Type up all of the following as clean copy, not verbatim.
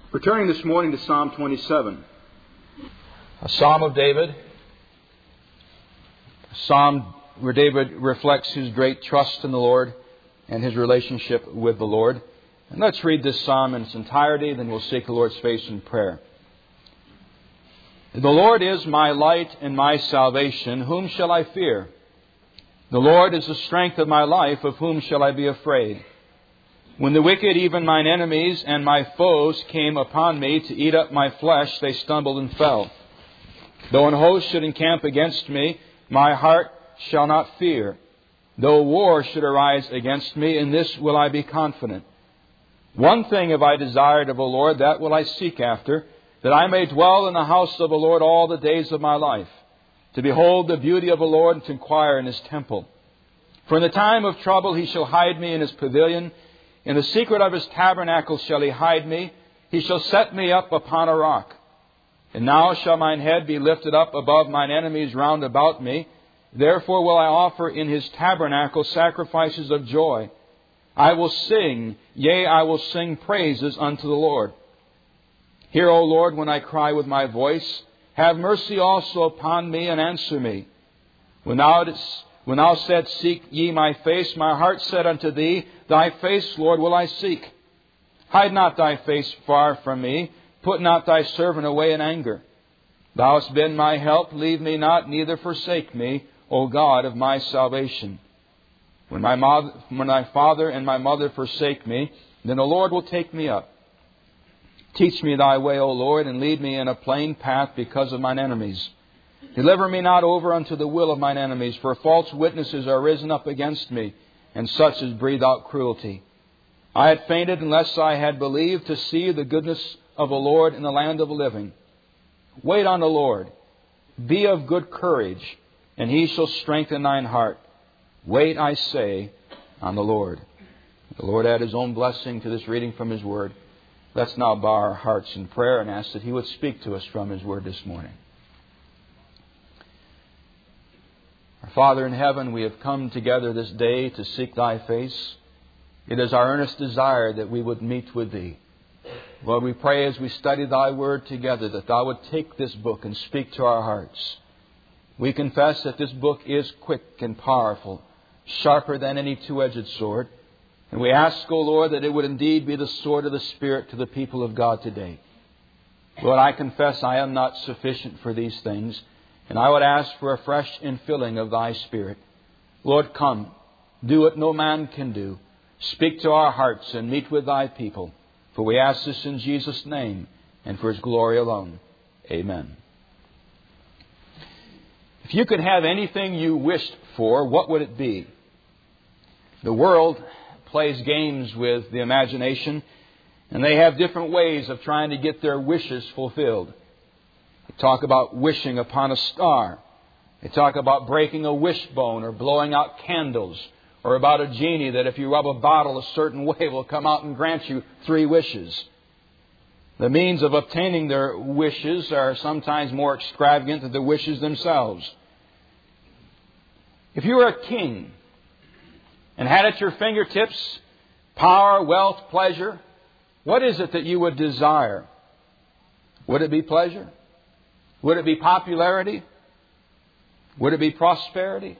We're turning this morning to Psalm 27. A Psalm of David. A Psalm where David reflects his great trust in the Lord and his relationship with the Lord. And let's read this Psalm in its entirety, then we'll seek the Lord's face in prayer. The Lord is my light and my salvation. Whom shall I fear? The Lord is the strength of my life. Of whom shall I be afraid? When the wicked, even mine enemies and my foes, came upon me to eat up my flesh, they stumbled and fell. Though an host should encamp against me, my heart shall not fear. Though war should arise against me, in this will I be confident. One thing have I desired of the Lord, that will I seek after, that I may dwell in the house of the Lord all the days of my life, to behold the beauty of the Lord and to inquire in His temple. For in the time of trouble He shall hide me in His pavilion. In the secret of His tabernacle shall He hide me. He shall set me up upon a rock. And now shall mine head be lifted up above mine enemies round about me. Therefore will I offer in His tabernacle sacrifices of joy. I will sing, yea, I will sing praises unto the Lord. Hear, O Lord, when I cry with my voice. Have mercy also upon me and answer me. When thou saidst, seek ye my face, my heart said unto Thee, Thy face, Lord, will I seek. Hide not Thy face far from me. Put not Thy servant away in anger. Thou hast been my help. Leave me not, neither forsake me, O God of my salvation. When my father and my mother forsake me, then the Lord will take me up. Teach me Thy way, O Lord, and lead me in a plain path because of mine enemies. Deliver me not over unto the will of mine enemies, for false witnesses are risen up against me, and such as breathe out cruelty. I had fainted unless I had believed to see the goodness of the Lord in the land of the living. Wait on the Lord. Be of good courage, and He shall strengthen thine heart. Wait, I say, on the Lord. The Lord add His own blessing to this reading from His Word. Let's now bow our hearts in prayer and ask that He would speak to us from His Word this morning. Our Father in heaven, we have come together this day to seek Thy face. It is our earnest desire that we would meet with Thee. Lord, we pray as we study Thy Word together that Thou would take this book and speak to our hearts. We confess that this book is quick and powerful, sharper than any two-edged sword. And we ask, O Lord, that it would indeed be the sword of the Spirit to the people of God today. Lord, I confess I am not sufficient for these things, and I would ask for a fresh infilling of Thy Spirit. Lord, come. Do what no man can do. Speak to our hearts and meet with Thy people. For we ask this in Jesus' name and for His glory alone. Amen. If you could have anything you wished for, what would it be? The world plays games with the imagination, and they have different ways of trying to get their wishes fulfilled. They talk about wishing upon a star. They talk about breaking a wishbone or blowing out candles, or about a genie that if you rub a bottle a certain way will come out and grant you 3 wishes. The means of obtaining their wishes are sometimes more extravagant than the wishes themselves. If you were a king and had at your fingertips power, wealth, pleasure, what is it that you would desire? Would it be pleasure? Would it be popularity? Would it be prosperity?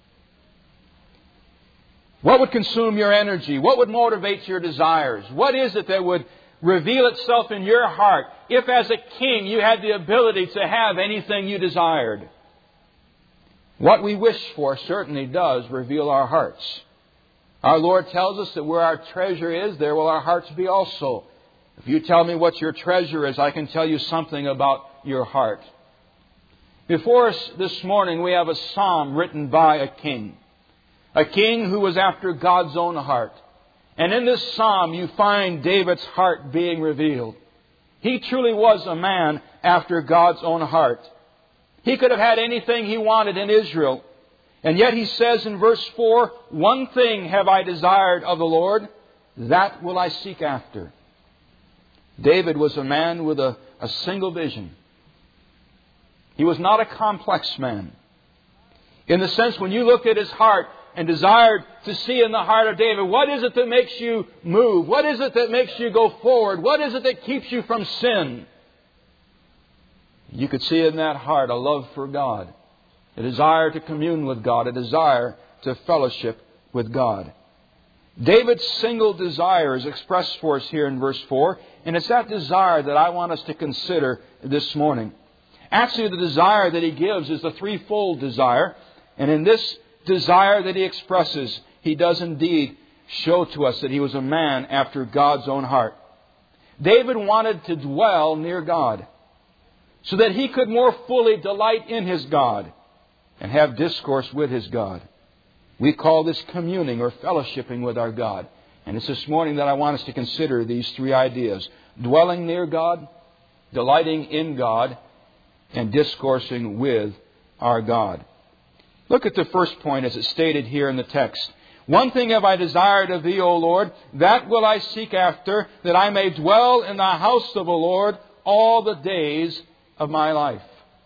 What would consume your energy? What would motivate your desires? What is it that would reveal itself in your heart if as a king you had the ability to have anything you desired? What we wish for certainly does reveal our hearts. Our Lord tells us that where our treasure is, there will our hearts be also. If you tell me what your treasure is, I can tell you something about your heart. Before us this morning, we have a psalm written by a king who was after God's own heart. And in this psalm, you find David's heart being revealed. He truly was a man after God's own heart. He could have had anything he wanted in Israel. And yet he says in verse 4, one thing have I desired of the Lord, that will I seek after. David was a man with a single vision. He was not a complex man. In the sense, when you look at his heart and desired to see in the heart of David. What is it that makes you move? What is it that makes you go forward? What is it that keeps you from sin? You could see in that heart a love for God, a desire to commune with God, a desire to fellowship with God. David's single desire is expressed for us here in verse 4, and it's that desire that I want us to consider this morning. Actually, the desire that he gives is the threefold desire, and in this desire that he expresses, he does indeed show to us that he was a man after God's own heart. David wanted to dwell near God so that he could more fully delight in his God and have discourse with his God. We call this communing or fellowshipping with our God. And it's this morning that I want us to consider these three ideas: dwelling near God, delighting in God, and discoursing with our God. Look at the first point as it's stated here in the text. One thing have I desired of thee, O Lord, that will I seek after, that I may dwell in the house of the Lord all the days of my life.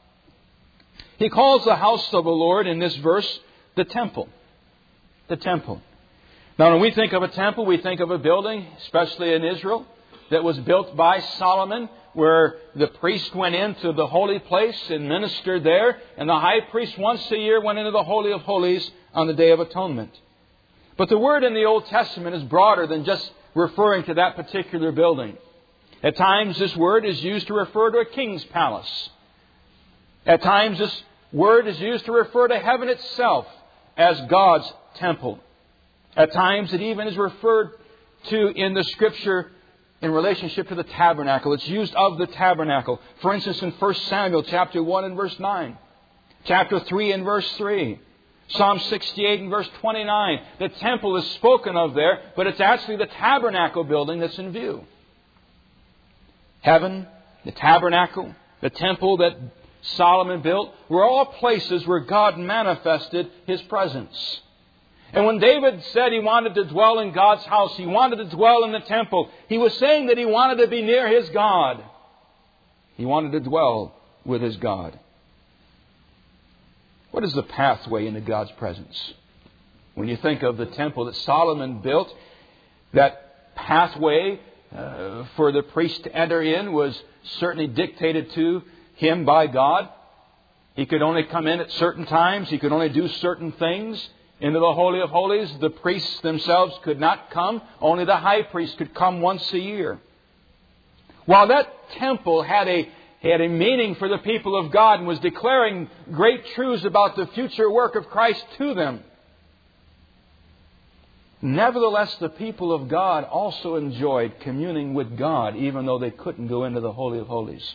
He calls the house of the Lord in this verse the temple. The temple. Now, when we think of a temple, we think of a building, especially in Israel, that was built by Solomon, where the priest went into the holy place and ministered there, and the high priest once a year went into the Holy of Holies on the Day of Atonement. But the word in the Old Testament is broader than just referring to that particular building. At times this word is used to refer to a king's palace. At times this word is used to refer to heaven itself as God's temple. At times it even is referred to in the Scripture in relationship to the tabernacle. It's used of the tabernacle. For instance, in 1 Samuel chapter 1 and verse 9. Chapter 3 and verse 3. Psalm 68 and verse 29. The temple is spoken of there, but it's actually the tabernacle building that's in view. Heaven, the tabernacle, the temple that Solomon built were all places where God manifested His presence. And when David said he wanted to dwell in God's house, he wanted to dwell in the temple, he was saying that he wanted to be near his God. He wanted to dwell with his God. What is the pathway into God's presence? When you think of the temple that Solomon built, that pathway for the priest to enter in was certainly dictated to him by God. He could only come in at certain times. He could only do certain things. Into the Holy of Holies, the priests themselves could not come. Only the high priest could come once a year. While that temple had a meaning for the people of God and was declaring great truths about the future work of Christ to them, nevertheless, the people of God also enjoyed communing with God, even though they couldn't go into the Holy of Holies.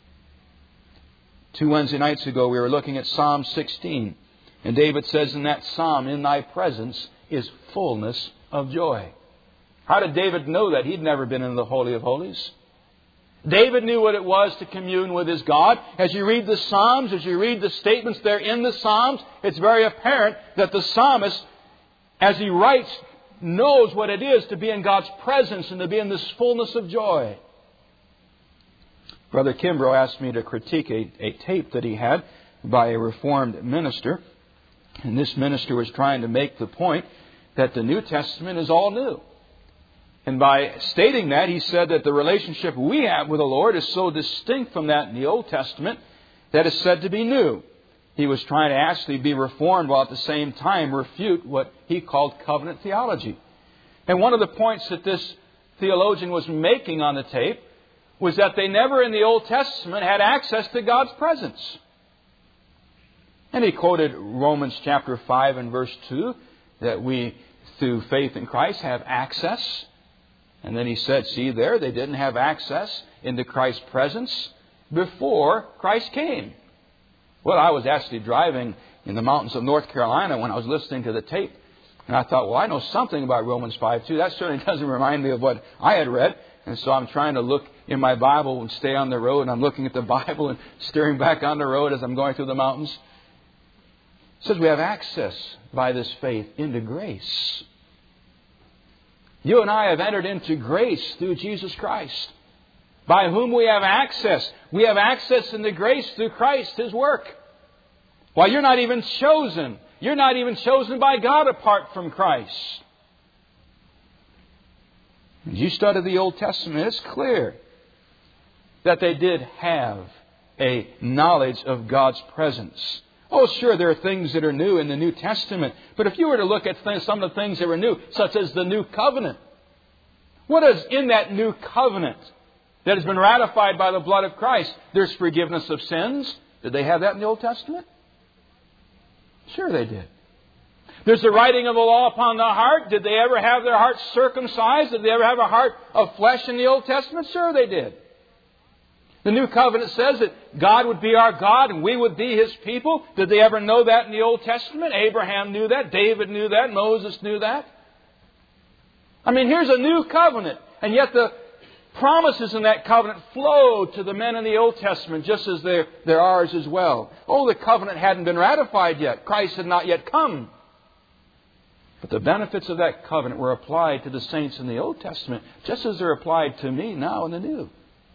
2 Wednesday nights ago, we were looking at Psalm 16. And David says in that psalm, "In thy presence is fullness of joy." How did David know that? He'd never been in the Holy of Holies. David knew what it was to commune with his God. As you read the Psalms, as you read the statements there in the Psalms, it's very apparent that the psalmist, as he writes, knows what it is to be in God's presence and to be in this fullness of joy. Brother Kimbrough asked me to critique a tape that he had by a Reformed minister. And this minister was trying to make the point that the New Testament is all new. And by stating that, he said that the relationship we have with the Lord is so distinct from that in the Old Testament that it's said to be new. He was trying to actually be reformed while at the same time refute what he called covenant theology. And one of the points that this theologian was making on the tape was that they never in the Old Testament had access to God's presence. And he quoted Romans chapter 5 and verse 2, that we, through faith in Christ, have access. And then he said, see there, they didn't have access into Christ's presence before Christ came. Well, I was actually driving in the mountains of North Carolina when I was listening to the tape. And I thought, well, I know something about Romans 5:2. That certainly doesn't remind me of what I had read. And so I'm trying to look in my Bible and stay on the road. And I'm looking at the Bible and steering back on the road as I'm going through the mountains. It says we have access by this faith into grace. You and I have entered into grace through Jesus Christ, by whom we have access. We have access into grace through Christ, His work. While you're not even chosen You're not even chosen by God apart from Christ. As you study the Old Testament, it's clear that they did have a knowledge of God's presence. Oh, sure, there are things that are new in the New Testament. But if you were to look at some of the things that were new, such as the New Covenant, what is in that New Covenant that has been ratified by the blood of Christ? There's forgiveness of sins. Did they have that in the Old Testament? Sure they did. There's the writing of the law upon the heart. Did they ever have their hearts circumcised? Did they ever have a heart of flesh in the Old Testament? Sure they did. The New Covenant says that God would be our God and we would be His people. Did they ever know that in the Old Testament? Abraham knew that. David knew that. Moses knew that. I mean, here's a new covenant. And yet the promises in that covenant flow to the men in the Old Testament just as they're ours as well. Oh, the covenant hadn't been ratified yet. Christ had not yet come. But the benefits of that covenant were applied to the saints in the Old Testament just as they're applied to me now in the New.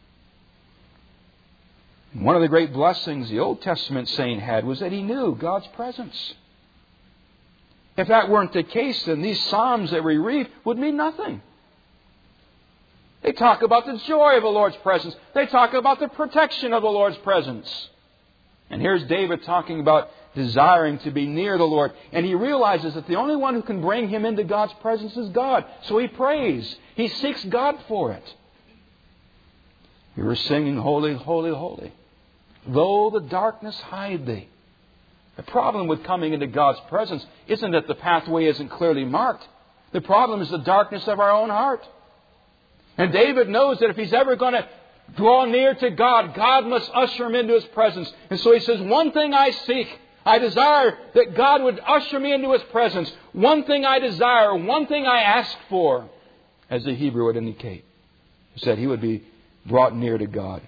One of the great blessings the Old Testament saint had was that he knew God's presence. If that weren't the case, then these Psalms that we read would mean nothing. They talk about the joy of the Lord's presence. They talk about the protection of the Lord's presence. And here's David talking about desiring to be near the Lord. And he realizes that the only one who can bring him into God's presence is God. So he prays. He seeks God for it. We were singing, Holy, Holy, Holy, though the darkness hide Thee. The problem with coming into God's presence isn't that the pathway isn't clearly marked. The problem is the darkness of our own heart. And David knows that if he's ever going to draw near to God, God must usher him into His presence. And so he says, one thing I seek, I desire that God would usher me into His presence. One thing I desire, one thing I ask for, as the Hebrew would indicate, is that he would be brought near to God.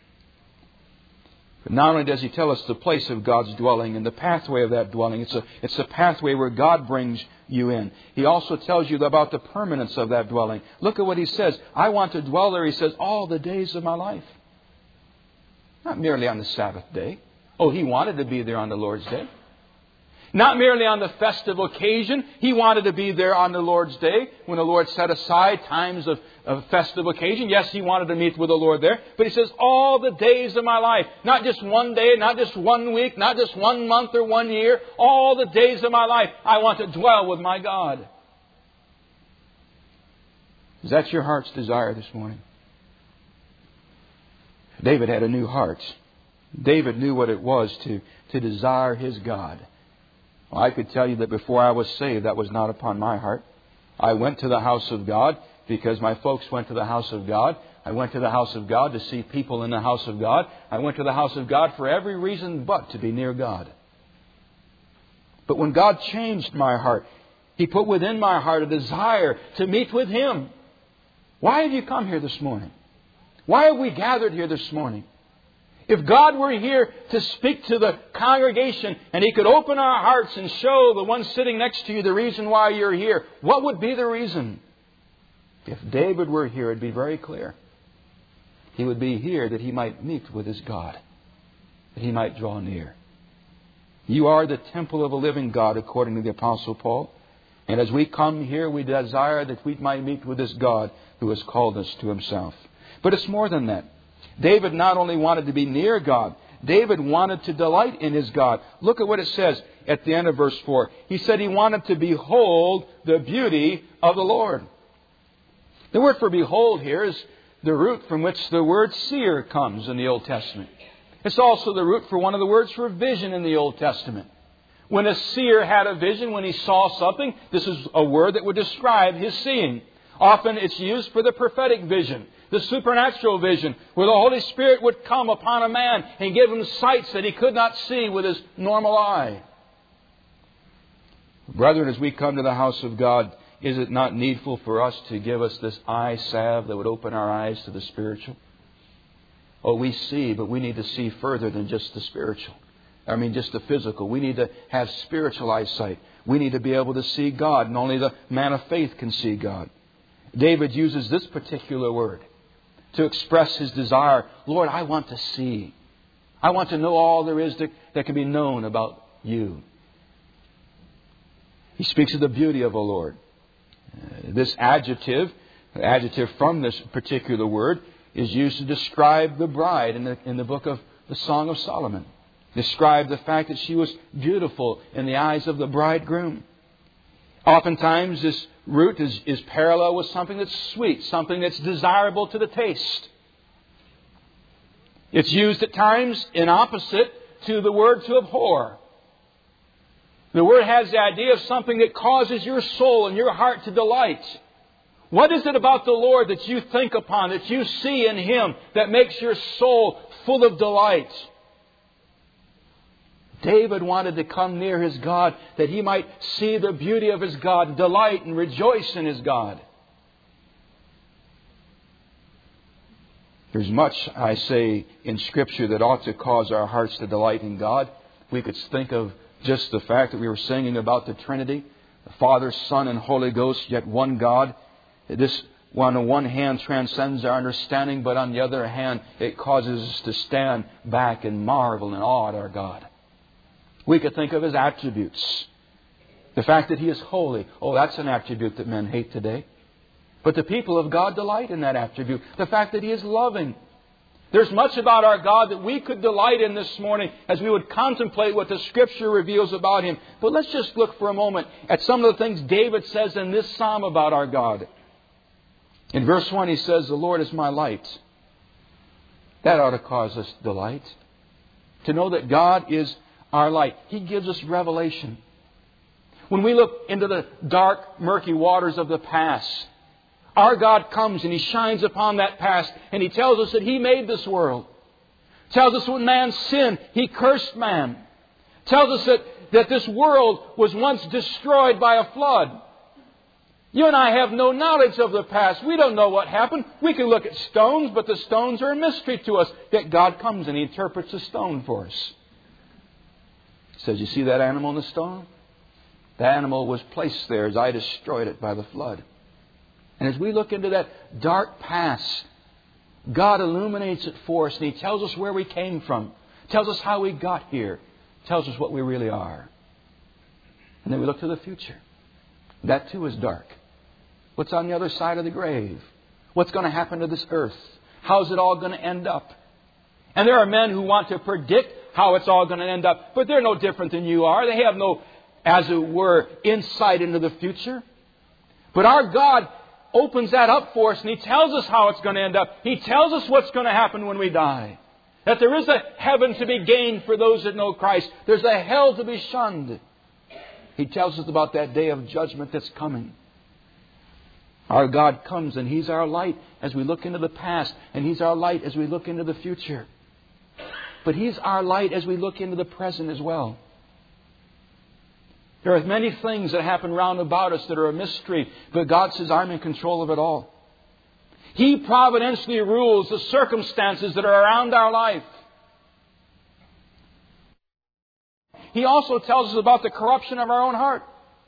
But not only does he tell us the place of God's dwelling and the pathway of that dwelling, it's a pathway where God brings you in. He also tells you about the permanence of that dwelling. Look at what he says. I want to dwell there, he says, all the days of my life. Not merely on the Sabbath day. Oh, he wanted to be there on the Lord's day. Not merely on the festive occasion. He wanted to be there on the Lord's day when the Lord set aside times of festive occasion. Yes, he wanted to meet with the Lord there. But he says, all the days of my life. Not just one day, not just 1 week, not just 1 month or 1 year. All the days of my life, I want to dwell with my God. Is that your heart's desire this morning? David had a new heart. David knew what it was to desire his God. Well, I could tell you that before I was saved, that was not upon my heart. I went to the house of God because my folks went to the house of God. I went to the house of God to see people in the house of God. I went to the house of God for every reason but to be near God. But when God changed my heart, He put within my heart a desire to meet with Him. Why have you come here this morning? Why have we gathered here this morning? If God were here to speak to the congregation and He could open our hearts and show the one sitting next to you the reason why you're here, what would be the reason? If David were here, it'd be very clear. He would be here that he might meet with his God, that he might draw near. You are the temple of a living God, according to the Apostle Paul. And as we come here, we desire that we might meet with this God who has called us to Himself. But it's more than that. David not only wanted to be near God, David wanted to delight in his God. Look at what it says at the end of verse 4. He said he wanted to behold the beauty of the Lord. The word for behold here is the root from which the word seer comes in the Old Testament. It's also the root for one of the words for vision in the Old Testament. When a seer had a vision, when he saw something, this is a word that would describe his seeing. Often it's used for the prophetic vision, the supernatural vision, where the Holy Spirit would come upon a man and give him sights that he could not see with his normal eye. Brethren, as we come to the house of God, is it not needful for us to give us this eye salve that would open our eyes to the spiritual? Oh, we see, but we need to see further than just the spiritual. I mean, just the physical. We need to have spiritual eyesight. We need to be able to see God, and only the man of faith can see God. David uses this particular word to express his desire. Lord, I want to see. I want to know all there is that can be known about You. He speaks of the beauty of the Lord. This adjective from this particular word, is used to describe the bride in the book of the Song of Solomon. Describe the fact that she was beautiful in the eyes of the bridegroom. Oftentimes this root is parallel with something that's sweet, something that's desirable to the taste. It's used at times in opposite to the word to abhor. The word has the idea of something that causes your soul and your heart to delight. What is it about the Lord that you think upon, that you see in Him, that makes your soul full of delight? David wanted to come near his God that he might see the beauty of his God, delight and rejoice in his God. There's much, I say, in Scripture that ought to cause our hearts to delight in God. We could think of just the fact that we were singing about the Trinity, the Father, Son, and Holy Ghost, yet one God. This, on the one hand, transcends our understanding, but on the other hand, it causes us to stand back and marvel and awe at our God. We could think of His attributes. The fact that He is holy. Oh, that's an attribute that men hate today. But the people of God delight in that attribute. The fact that He is loving. There's much about our God that we could delight in this morning as we would contemplate what the Scripture reveals about Him. But let's just look for a moment at some of the things David says in this psalm about our God. In verse 1 he says, "The Lord is my light." That ought to cause us delight. To know that God is our light. He gives us revelation. When we look into the dark, murky waters of the past, our God comes and He shines upon that past and He tells us that He made this world. Tells us when man sinned, He cursed man. Tells us that this world was once destroyed by a flood. You and I have no knowledge of the past. We don't know what happened. We can look at stones, but the stones are a mystery to us. Yet God comes and He interprets the stone for us. He says, "You see that animal in the stone? That animal was placed there as I destroyed it by the flood." And as we look into that dark past, God illuminates it for us and He tells us where we came from. Tells us how we got here. Tells us what we really are. And then we look to the future. That too is dark. What's on the other side of the grave? What's going to happen to this earth? How's it all going to end up? And there are men who want to predict how it's all going to end up. But they're no different than you are. They have no, as it were, insight into the future. But our God opens that up for us and He tells us how it's going to end up. He tells us what's going to happen when we die. That there is a heaven to be gained for those that know Christ. There's a hell to be shunned. He tells us about that day of judgment that's coming. Our God comes and He's our light as we look into the past. And He's our light as we look into the future. But He's our light as we look into the present as well. There are many things that happen round about us that are a mystery. But God says, I'm in control of it all. He providentially rules the circumstances that are around our life. He also tells us about the corruption of our own heart.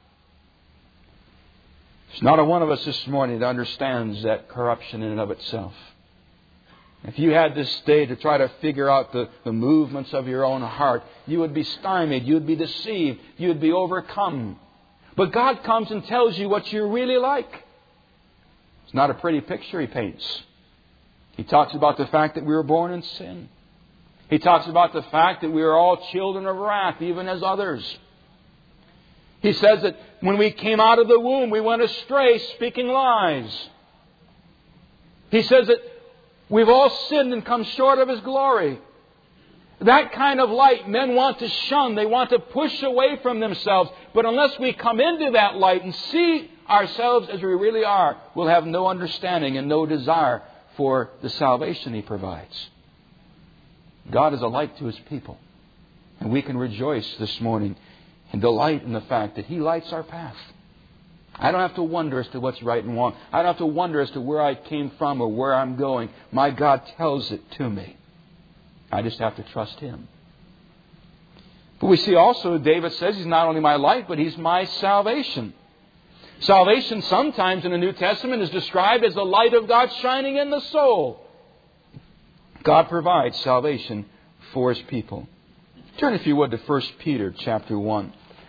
There's not a one of us this morning that understands that corruption in and of itself. If you had this day to try to figure out the movements of your own heart, you would be stymied, you would be deceived, you would be overcome. But God comes and tells you what you're really like. It's not a pretty picture He paints. He talks about the fact that we were born in sin. He talks about the fact that we are all children of wrath, even as others. He says that when we came out of the womb, we went astray, speaking lies. He says that we've all sinned and come short of His glory. That kind of light men want to shun. They want to push away from themselves. But unless we come into that light and see ourselves as we really are, we'll have no understanding and no desire for the salvation He provides. God is a light to His people. And we can rejoice this morning and delight in the fact that He lights our path. I don't have to wonder as to what's right and wrong. I don't have to wonder as to where I came from or where I'm going. My God tells it to me. I just have to trust Him. But we see also David says He's not only my light, but He's my salvation. Salvation sometimes in the New Testament is described as the light of God shining in the soul. God provides salvation for His people. Turn, if you would, to 1 Peter chapter 1.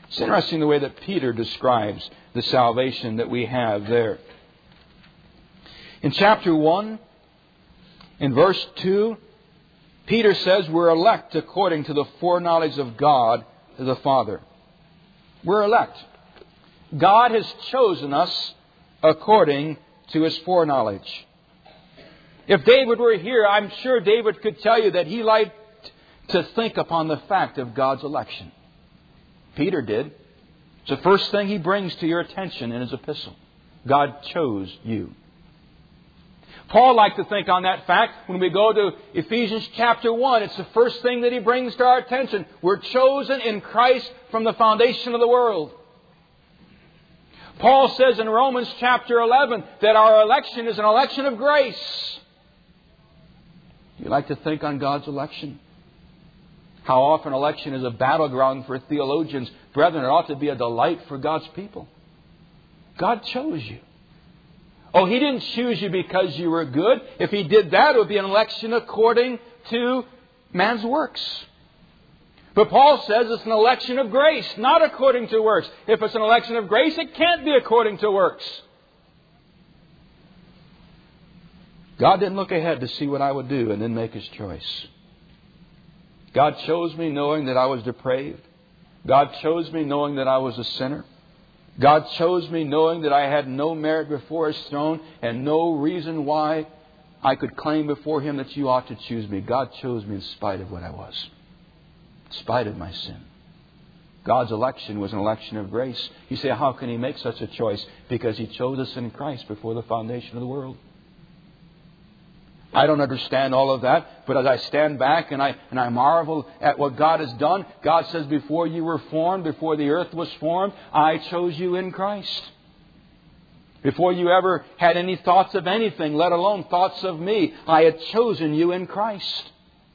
It's interesting the way that Peter describes the salvation that we have there. In chapter 1, in verse 2, Peter says we're elect according to the foreknowledge of God the Father. We're elect. God has chosen us according to His foreknowledge. If David were here, I'm sure David could tell you that he liked to think upon the fact of God's election. Peter did. It's the first thing he brings to your attention in his epistle. God chose you. Paul liked to think on that fact when we go to Ephesians chapter 1. It's the first thing that he brings to our attention. We're chosen in Christ from the foundation of the world. Paul says in Romans chapter 11 that our election is an election of grace. You like to think on God's election? How often election is a battleground for theologians. Brethren, it ought to be a delight for God's people. God chose you. Oh, He didn't choose you because you were good. If He did that, it would be an election according to man's works. But Paul says it's an election of grace, not according to works. If it's an election of grace, it can't be according to works. God didn't look ahead to see what I would do and then make His choice. God chose me knowing that I was depraved. God chose me knowing that I was a sinner. God chose me knowing that I had no merit before His throne and no reason why I could claim before Him that you ought to choose me. God chose me in spite of what I was, in spite of my sin. God's election was an election of grace. You say, how can He make such a choice? Because He chose us in Christ before the foundation of the world. I don't understand all of that, but as I stand back and I marvel at what God has done, God says, before you were formed, before the earth was formed, I chose you in Christ. Before you ever had any thoughts of anything, let alone thoughts of me, I had chosen you in Christ.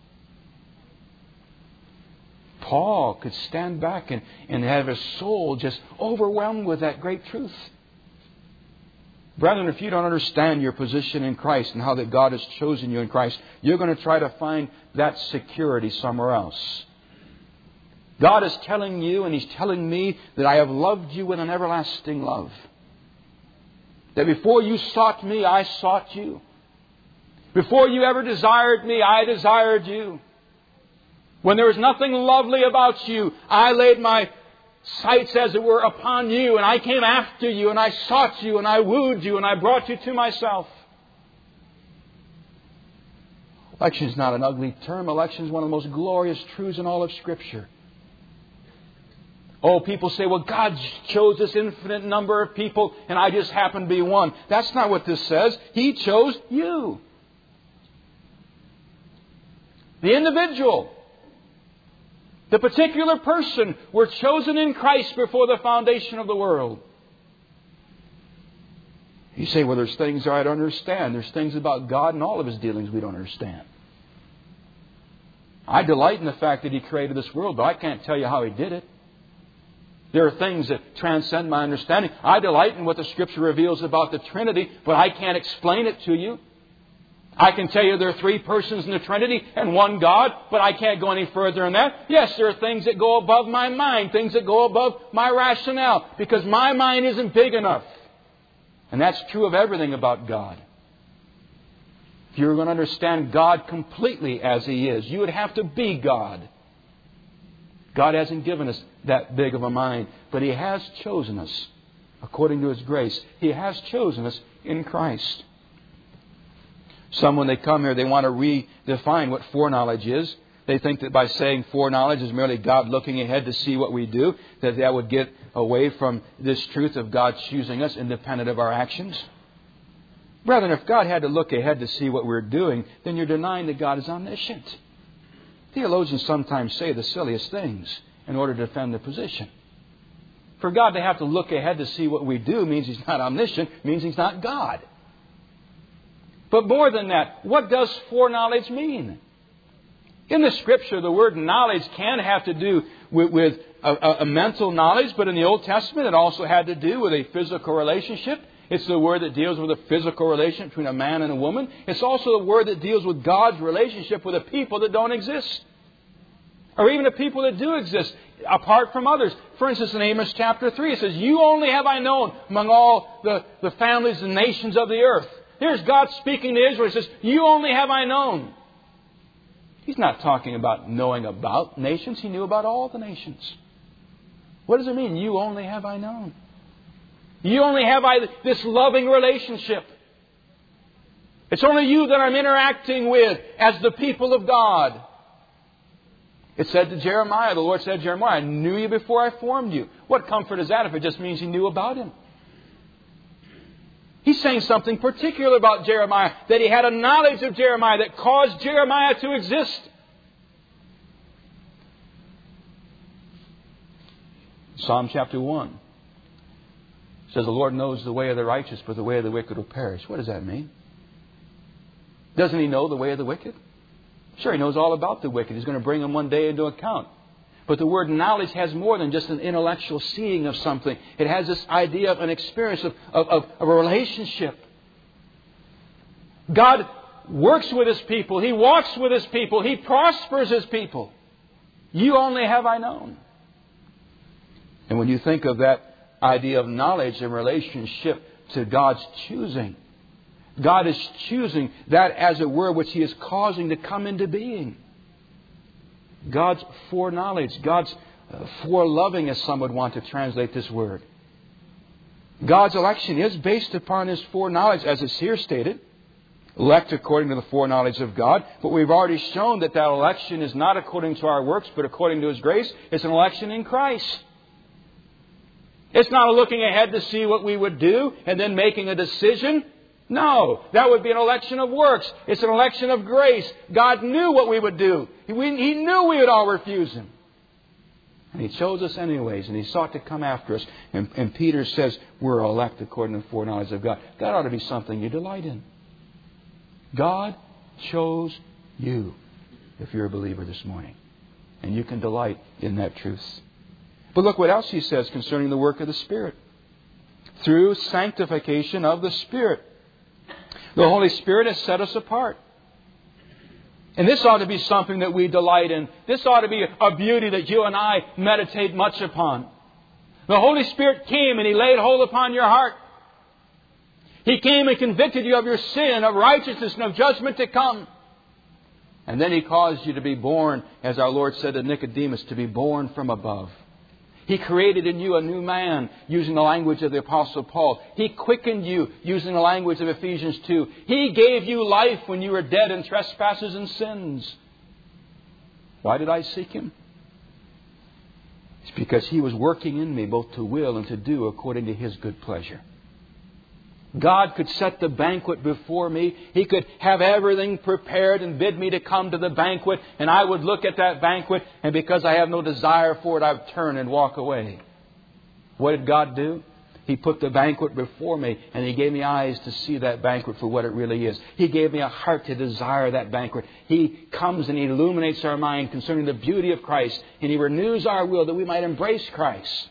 Paul could stand back and have his soul just overwhelmed with that great truth. Brethren, if you don't understand your position in Christ and how that God has chosen you in Christ, you're going to try to find that security somewhere else. God is telling you and He's telling me that I have loved you with an everlasting love. That before you sought me, I sought you. Before you ever desired me, I desired you. When there was nothing lovely about you, I laid my sights, as it were, upon you, and I came after you, and I sought you, and I wooed you, and I brought you to myself. Election is not an ugly term. Election is one of the most glorious truths in all of Scripture. Oh, people say, well, God chose this infinite number of people, and I just happen to be one. That's not what this says. He chose you. The individual. The particular person were chosen in Christ before the foundation of the world. You say, well, there's things I don't understand. There's things about God and all of His dealings we don't understand. I delight in the fact that He created this world, but I can't tell you how He did it. There are things that transcend my understanding. I delight in what the Scripture reveals about the Trinity, but I can't explain it to you. I can tell you there are three persons in the Trinity and one God, but I can't go any further than that. Yes, there are things that go above my mind, things that go above my rationale, because my mind isn't big enough. And that's true of everything about God. If you were going to understand God completely as He is, you would have to be God. God hasn't given us that big of a mind, but He has chosen us according to His grace. He has chosen us in Christ. Some, when they come here, they want to redefine what foreknowledge is. They think that by saying foreknowledge is merely God looking ahead to see what we do, that would get away from this truth of God choosing us independent of our actions. Brethren, if God had to look ahead to see what we're doing, then you're denying that God is omniscient. Theologians sometimes say the silliest things in order to defend their position. For God to have to look ahead to see what we do means He's not omniscient, means He's not God. But more than that, what does foreknowledge mean? In the Scripture, the word knowledge can have to do with a mental knowledge, but in the Old Testament it also had to do with a physical relationship. It's the word that deals with a physical relationship between a man and a woman. It's also the word that deals with God's relationship with a people that don't exist. or even the people that do exist, apart from others. For instance, in Amos chapter 3, it says, "You only have I known among all the families and nations of the earth." Here's God speaking to Israel. He says, "You only have I known." He's not talking about knowing about nations. He knew about all the nations. What does it mean? You only have I known. You only have I this loving relationship. It's only you that I'm interacting with as the people of God. It said to Jeremiah, the Lord said to Jeremiah, "I knew you before I formed you." What comfort is that if it just means He knew about him? He's saying something particular about Jeremiah, that He had a knowledge of Jeremiah that caused Jeremiah to exist. Psalm chapter 1 says, "The Lord knows the way of the righteous, but the way of the wicked will perish." What does that mean? Doesn't He know the way of the wicked? Sure, He knows all about the wicked. He's going to bring them one day into account. But the word knowledge has more than just an intellectual seeing of something. It has this idea of an experience of a relationship. God works with His people. He walks with His people. He prospers His people. You only have I known. And when you think of that idea of knowledge in relationship to God's choosing, God is choosing that, as it were, which He is causing to come into being. God's foreknowledge, God's foreloving, as some would want to translate this word. God's election is based upon His foreknowledge, as it's here stated. Elect according to the foreknowledge of God. But we've already shown that that election is not according to our works, but according to His grace. It's an election in Christ. It's not looking ahead to see what we would do and then making a decision. No, that would be an election of works. It's an election of grace. God knew what we would do. He knew we would all refuse Him. And He chose us anyways, and He sought to come after us. And Peter says we're elect according to the foreknowledge of God. That ought to be something you delight in. God chose you, if you're a believer this morning. And you can delight in that truth. But look what else He says concerning the work of the Spirit. Through sanctification of the Spirit. The Holy Spirit has set us apart. And this ought to be something that we delight in. This ought to be a beauty that you and I meditate much upon. The Holy Spirit came and He laid hold upon your heart. He came and convicted you of your sin, of righteousness, and of judgment to come. And then He caused you to be born, as our Lord said to Nicodemus, to be born from above. He created in you a new man, using the language of the Apostle Paul. He quickened you, using the language of Ephesians 2. He gave you life when you were dead in trespasses and sins. Why did I seek Him? It's because He was working in me both to will and to do according to His good pleasure. God could set the banquet before me. He could have everything prepared and bid me to come to the banquet. And I would look at that banquet, and because I have no desire for it, I would turn and walk away. What did God do? He put the banquet before me, and He gave me eyes to see that banquet for what it really is. He gave me a heart to desire that banquet. He comes and He illuminates our mind concerning the beauty of Christ, and He renews our will that we might embrace Christ.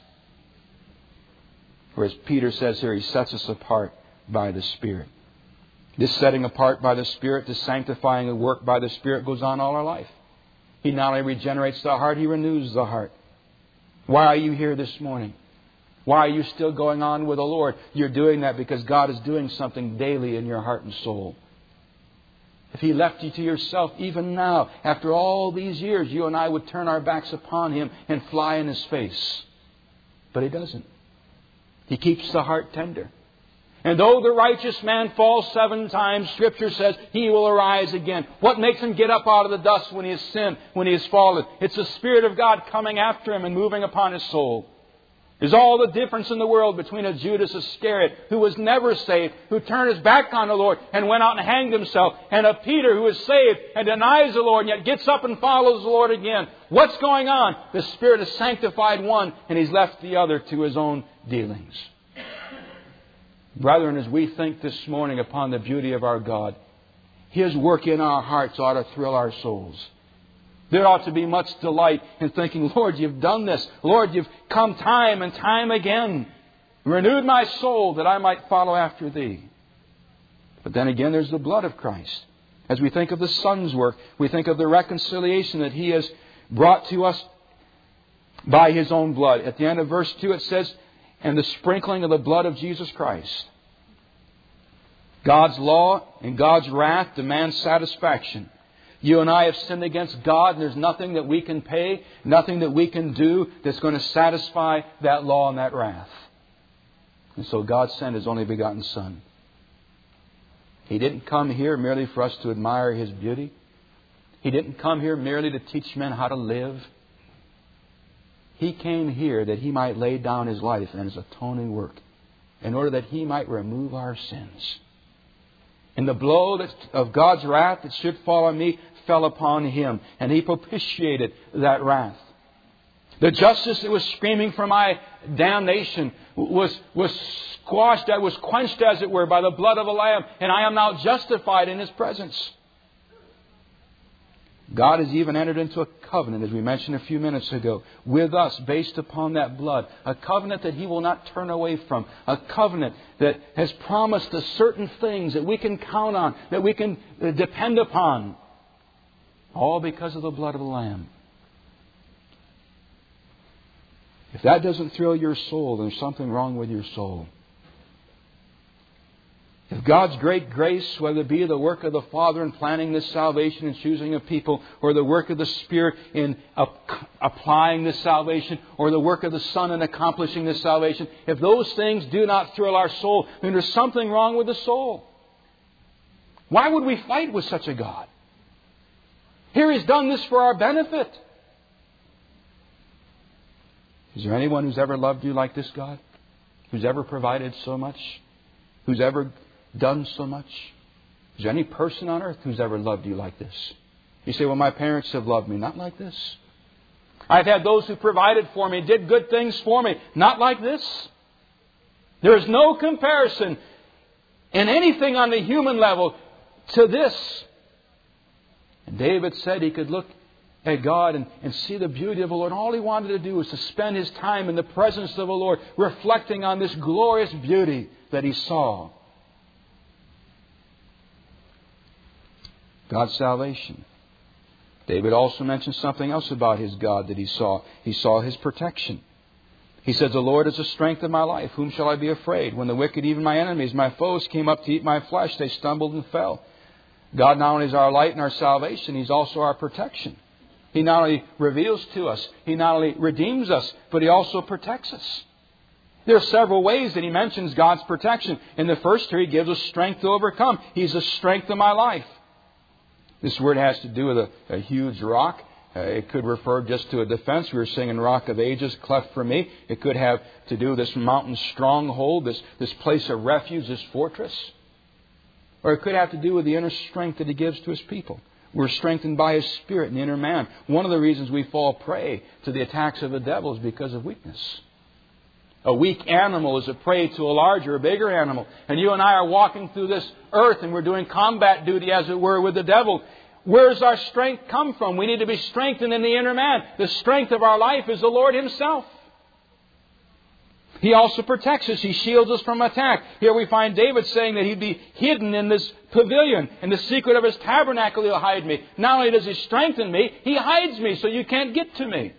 Or as Peter says here, He sets us apart by the Spirit. This setting apart by the Spirit, this sanctifying of work by the Spirit goes on all our life. He not only regenerates the heart, He renews the heart. Why are you here this morning? Why are you still going on with the Lord? You're doing that because God is doing something daily in your heart and soul. If He left you to yourself, even now, after all these years, you and I would turn our backs upon Him and fly in His face. But He doesn't. He keeps the heart tender. And though the righteous man falls 7 times, Scripture says he will arise again. What makes him get up out of the dust when he has sinned, when he has fallen? It's the Spirit of God coming after him and moving upon his soul. There's all the difference in the world between a Judas Iscariot who was never saved, who turned his back on the Lord and went out and hanged himself, and a Peter who is saved and denies the Lord and yet gets up and follows the Lord again. What's going on? The Spirit has sanctified one and He's left the other to his own dealings. Brethren, as we think this morning upon the beauty of our God, His work in our hearts ought to thrill our souls. There ought to be much delight in thinking, Lord, You've done this. Lord, You've come time and time again. Renewed my soul that I might follow after Thee. But then again, there's the blood of Christ. As we think of the Son's work, we think of the reconciliation that He has brought to us by His own blood. At the end of verse 2 it says, and the sprinkling of the blood of Jesus Christ. God's law and God's wrath demand satisfaction. You and I have sinned against God, and there's nothing that we can pay, nothing that we can do that's going to satisfy that law and that wrath. And so God sent His only begotten Son. He didn't come here merely for us to admire His beauty. He didn't come here merely to teach men how to live. He came here that He might lay down His life and His atoning work in order that He might remove our sins. And the blow of God's wrath that should fall on me fell upon Him. And He propitiated that wrath. The justice that was screaming for my damnation was squashed, was quenched, as it were, by the blood of a lamb. And I am now justified in His presence. God has even entered into a covenant, as we mentioned a few minutes ago, with us based upon that blood. A covenant that He will not turn away from. A covenant that has promised us certain things that we can count on, that we can depend upon. All because of the blood of the Lamb. If that doesn't thrill your soul, then there's something wrong with your soul. If God's great grace, whether it be the work of the Father in planning this salvation and choosing a people, or the work of the Spirit in applying this salvation, or the work of the Son in accomplishing this salvation, if those things do not thrill our soul, then there's something wrong with the soul. Why would we fight with such a God? Here He's done this for our benefit. Is there anyone who's ever loved you like this God? Who's ever provided so much? Who's ever done so much? Is there any person on earth who's ever loved you like this? You say, well, my parents have loved me. Not like this. I've had those who provided for me, did good things for me. Not like this. There is no comparison in anything on the human level to this. And David said he could look at God and see the beauty of the Lord. All he wanted to do was to spend his time in the presence of the Lord, reflecting on this glorious beauty that he saw. God's salvation. David also mentioned something else about his God that he saw. He saw His protection. He says, the Lord is the strength of my life. Whom shall I be afraid? When the wicked, even my enemies, my foes, came up to eat my flesh, they stumbled and fell. God not only is our light and our salvation, He's also our protection. He not only reveals to us, He not only redeems us, but He also protects us. There are several ways that He mentions God's protection. In the first here, He gives us strength to overcome. He's the strength of my life. This word has to do with a huge rock. It could refer just to a defense. We were singing Rock of Ages, cleft for me. It could have to do with this mountain stronghold, this place of refuge, this fortress. Or it could have to do with the inner strength that He gives to His people. We're strengthened by His Spirit in the inner man. One of the reasons we fall prey to the attacks of the devil is because of weakness. A weak animal is a prey to a larger, a bigger animal. And you and I are walking through this earth and we're doing combat duty, as it were, with the devil. Where does our strength come from? We need to be strengthened in the inner man. The strength of our life is the Lord Himself. He also protects us. He shields us from attack. Here we find David saying that he'd be hidden in this pavilion. In the secret of His tabernacle He'll hide me. Not only does He strengthen me, He hides me so you can't get to me.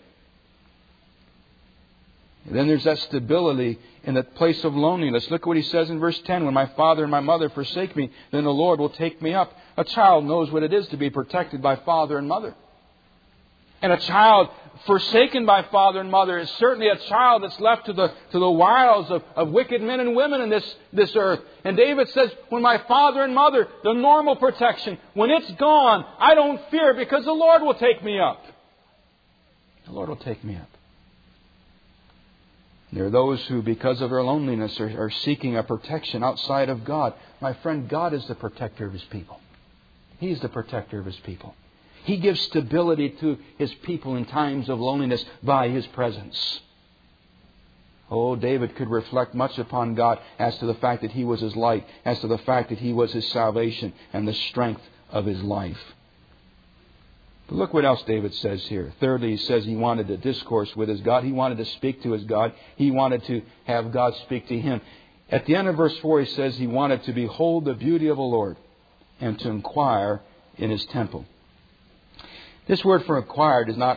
And then there's that stability in the place of loneliness. Look what he says in verse 10. When my father and my mother forsake me, then the Lord will take me up. A child knows what it is to be protected by father and mother. And a child forsaken by father and mother is certainly a child that's left to the wiles of wicked men and women in this earth. And David says, when my father and mother, the normal protection, when it's gone, I don't fear because the Lord will take me up. The Lord will take me up. There are those who, because of their loneliness, are seeking a protection outside of God. My friend, God is the protector of His people. He's the protector of His people. He gives stability to His people in times of loneliness by His presence. Oh, David could reflect much upon God as to the fact that He was his light, as to the fact that He was his salvation and the strength of his life. But look what else David says here. Thirdly, he says he wanted to discourse with his God. He wanted to speak to his God. He wanted to have God speak to him. At the end of verse 4, he says he wanted to behold the beauty of the Lord and to inquire in His temple. This word for inquire does not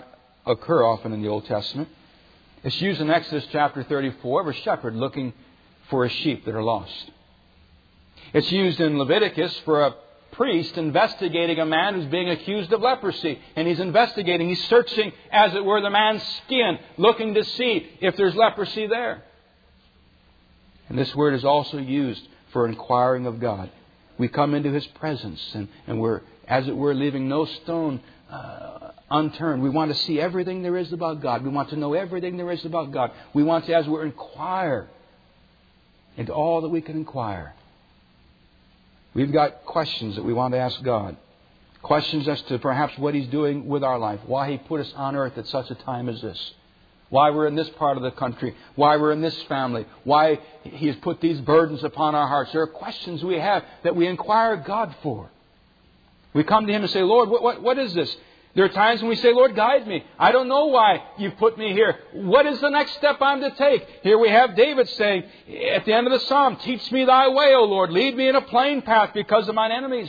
occur often in the Old Testament. It's used in Exodus chapter 34 of a shepherd looking for his sheep that are lost. It's used in Leviticus for a priest investigating a man who's being accused of leprosy. And he's investigating, he's searching, as it were, the man's skin, looking to see if there's leprosy there. And this word is also used for inquiring of God. We come into His presence and we're, as it were, leaving no stone unturned. We want to see everything there is about God. We want to know everything there is about God. We want to, as it were, inquire into all that we can inquire. We've got questions that we want to ask God. Questions as to perhaps what He's doing with our life. Why He put us on earth at such a time as this. Why we're in this part of the country. Why we're in this family. Why He has put these burdens upon our hearts. There are questions we have that we inquire God for. We come to Him and say, Lord, what is this? There are times when we say, Lord, guide me. I don't know why you've put me here. What is the next step I'm to take? Here we have David saying at the end of the psalm, teach me thy way, O Lord. Lead me in a plain path because of mine enemies.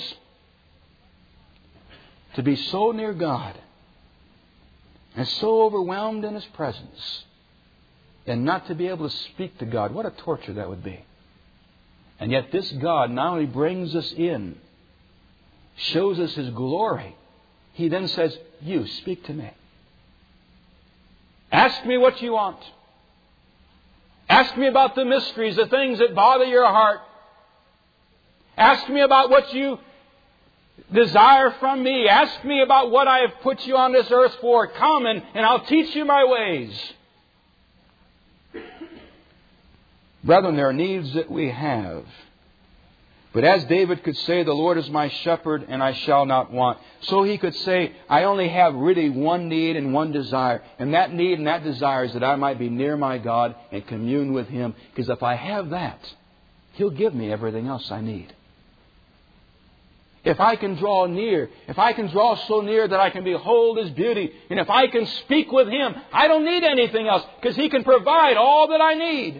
To be so near God and so overwhelmed in His presence and not to be able to speak to God, what a torture that would be. And yet this God not only brings us in, shows us His glory, He then says, you speak to me. Ask me what you want. Ask me about the mysteries, the things that bother your heart. Ask me about what you desire from me. Ask me about what I have put you on this earth for. Come and I'll teach you my ways. Brethren, there are needs that we have. But as David could say, the Lord is my shepherd and I shall not want. So he could say, I only have really one need and one desire. And that need and that desire is that I might be near my God and commune with Him. Because if I have that, He'll give me everything else I need. If I can draw near, if I can draw so near that I can behold His beauty, and if I can speak with Him, I don't need anything else because He can provide all that I need.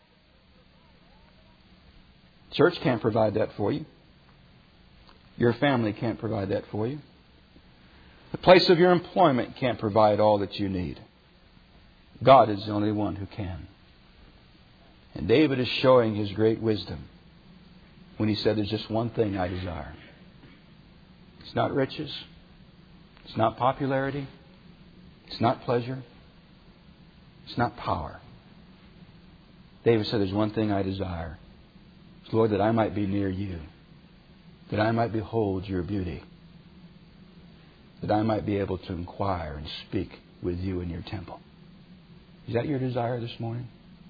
Church can't provide that for you. Your family can't provide that for you. The place of your employment can't provide all that you need. God is the only one who can. And David is showing his great wisdom when he said, there's just one thing I desire. It's not riches. It's not popularity. It's not pleasure. It's not power. David said, there's one thing I desire. Lord, that I might be near you, that I might behold your beauty, that I might be able to inquire and speak with you in your temple. Is that your desire this morning?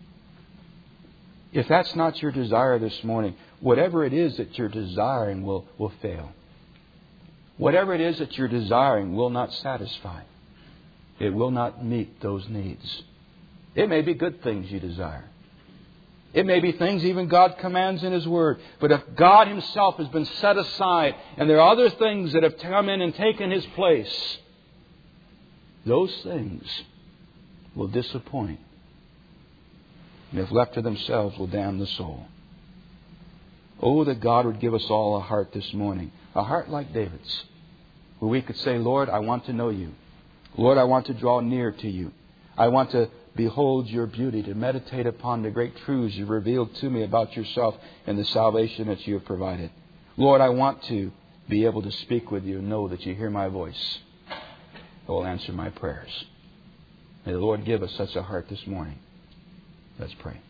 If that's not your desire this morning, whatever it is that you're desiring will fail. Whatever it is that you're desiring will not satisfy. It will not meet those needs. It may be good things you desire. It may be things even God commands in His Word. But if God Himself has been set aside and there are other things that have come in and taken His place, those things will disappoint. And if left to themselves, will damn the soul. Oh, that God would give us all a heart this morning. A heart like David's. Where we could say, Lord, I want to know you. Lord, I want to draw near to you. I want to behold your beauty, to meditate upon the great truths you've revealed to me about yourself and the salvation that you have provided. Lord, I want to be able to speak with you and know that you hear my voice. I will answer my prayers. May the Lord give us such a heart this morning. Let's pray.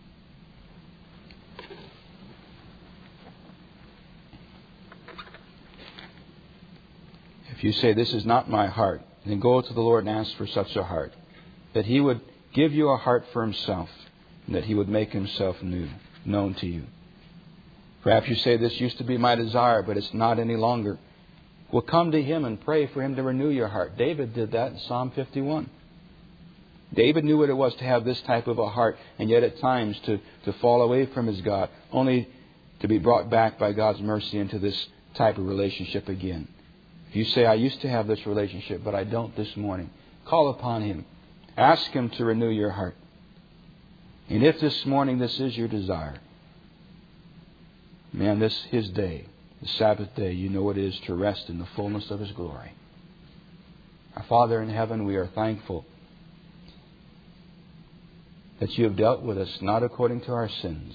If you say, this is not my heart, then go to the Lord and ask for such a heart, that He would give you a heart for Himself, and that He would make Himself known to you. Perhaps you say, this used to be my desire, but it's not any longer. Well, come to Him and pray for Him to renew your heart. David did that in Psalm 51. David knew what it was to have this type of a heart, and yet at times to fall away from his God, only to be brought back by God's mercy into this type of relationship again. If you say, I used to have this relationship, but I don't this morning, call upon Him. Ask Him to renew your heart. And if this morning this is your desire, man, this His day, the Sabbath day, you know what it is to rest in the fullness of His glory. Our Father in heaven, we are thankful that You have dealt with us not according to our sins.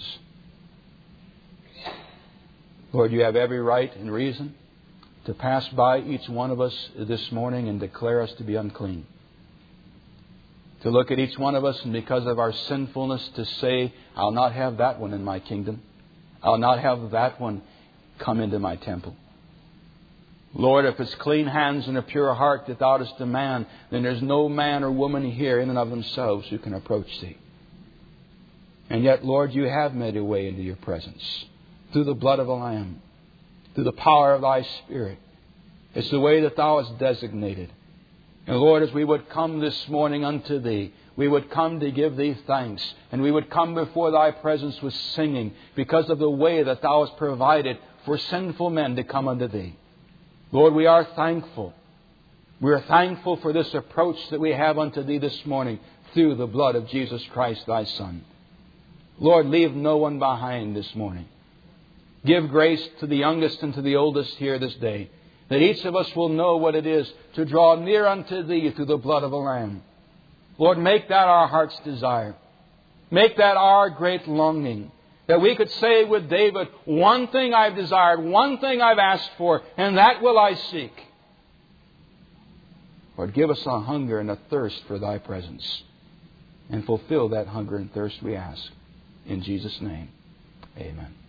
Lord, You have every right and reason to pass by each one of us this morning and declare us to be unclean. To look at each one of us and because of our sinfulness to say, I'll not have that one in my kingdom. I'll not have that one come into my temple. Lord, if it's clean hands and a pure heart that Thou dost demand, then there's no man or woman here in and of themselves who can approach Thee. And yet, Lord, You have made a way into Your presence through the blood of the Lamb, through the power of Thy Spirit. It's the way that Thou hast designated. And Lord, as we would come this morning unto Thee, we would come to give Thee thanks. And we would come before Thy presence with singing because of the way that Thou hast provided for sinful men to come unto Thee. Lord, we are thankful. We are thankful for this approach that we have unto Thee this morning through the blood of Jesus Christ, Thy Son. Lord, leave no one behind this morning. Give grace to the youngest and to the oldest here this day, that each of us will know what it is to draw near unto Thee through the blood of the Lamb. Lord, make that our heart's desire. Make that our great longing. That we could say with David, one thing I've desired, one thing I've asked for, and that will I seek. Lord, give us a hunger and a thirst for Thy presence. And fulfill that hunger and thirst, we ask. In Jesus' name, amen.